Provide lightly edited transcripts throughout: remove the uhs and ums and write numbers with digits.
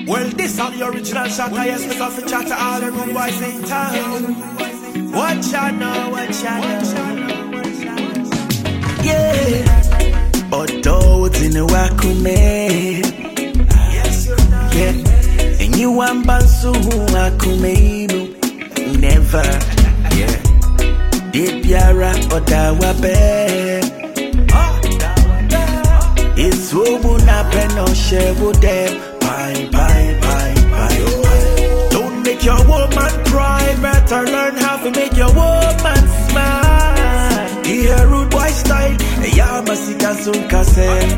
Well, this are the original shot. I yes, because we chat to all the room boys in town. What ya know, what ya know. Yeah. Odo in the wakume. Yes, you know. Yeah. And you want bansu wakume. Never. Yeah. Debiara odawabe. It's wobuna peno shebu dem. Don't make your woman cry. Better learn how to make your woman smile. Here rude boy style. Ya masika sunka se.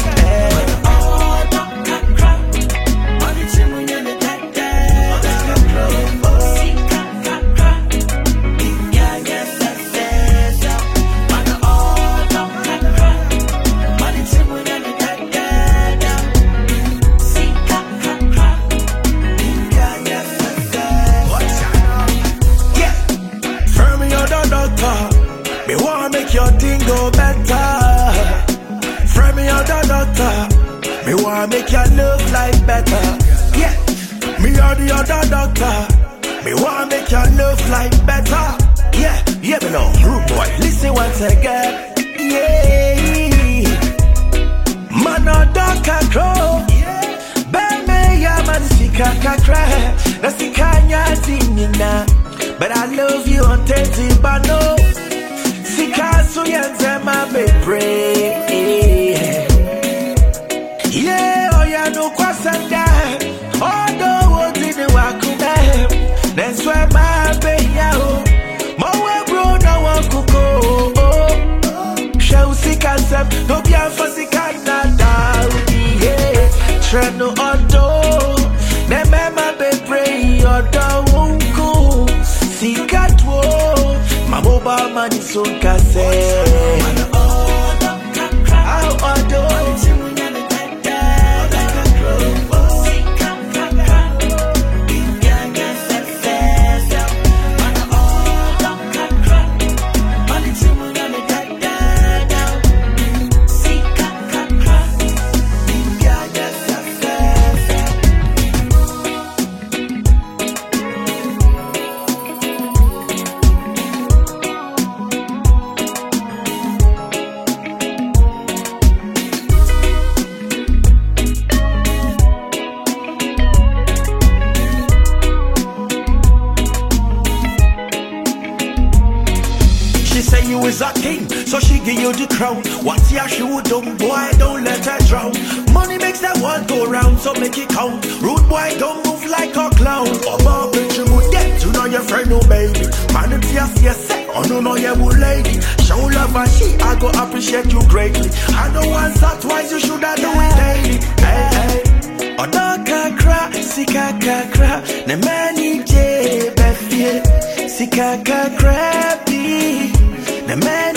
Me wanna make your thing go better. Friend me other doctor. Me wanna make your love life better. Yeah, me are the other doctor. Me wanna make your love life better. Yeah, yeah, me know, rude boy. Listen once again. Yeah, man a doctor crow. Ben me ya man sika kakra. Na sika nya zinina. But I love you on Teddy Bano. Sikasu yenzema bebre. Yeah, oh ya no kwasanda. Odo wodi ni wakume. Nenswe mabeya o. Mowe bro na wakuko. She usikasem. No bia fosikana daudi. Yeah, treno odo. Nemema bebre odo wunku. Sikatwo. Mobile money so kase. Say you is a king, so she give you the crown. What's your shoe, dumb boy, don't let her drown. Money makes the world go round, so make it count. Rude boy, don't move like a clown. About bitch, you would get to know your friend, no baby. Man, it's yes, oh no, no, you would lady. Show love and she, I go appreciate you greatly. I know once or twice, you should have do it daily. Hey, hey. Odo kakra, sika kakra. Ne mani je befie, sika kakra bi. The man